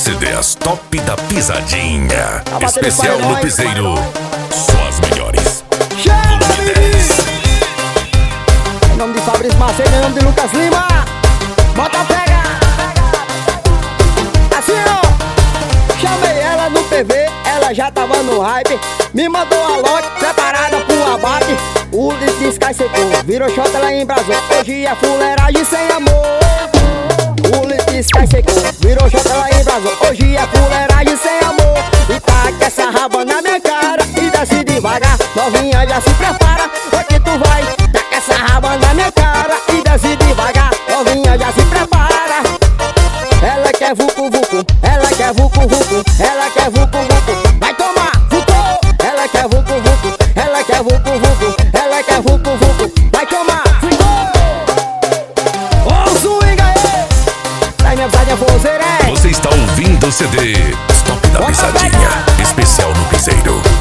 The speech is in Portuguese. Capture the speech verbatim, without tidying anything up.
C Ds Top da Pisadinha. Tá batendo Especial pai, no nós. Piseiro. Só as melhores. Chama, Volume menino! dez. Em nome de Fabrício Macedo, em nome de Lucas Lima. Bota a pega! Assim, ó. Chamei ela no P V, ela já tava no hype. Me mandou a lote, preparada pro abate. O litro de Sky secou, virou shot, ela embrasou. Hoje é fuleiragem sem amor. O litro de Sky secou, virou shot, ela embrasou. Hoje é fuleiragem sem amor. E taca essa raba na minha cara e desce devagar. Novinha já se prepara, hoje tu vai. Taca essa raba na minha cara e desce devagar. Novinha já se prepara. Ela quer vucu vucu, ela quer vucu vucu, ela quer vucu vucu. Vai tomar vucu. Ela quer vucu vucu, ela quer vucu vucu, ela quer vucu vucu. Vai tomar vucu. Ô swing aí, sai minha visadinha forzeira. Você está ouvindo o C D Top da Pisadinha. Especial no Piseiro.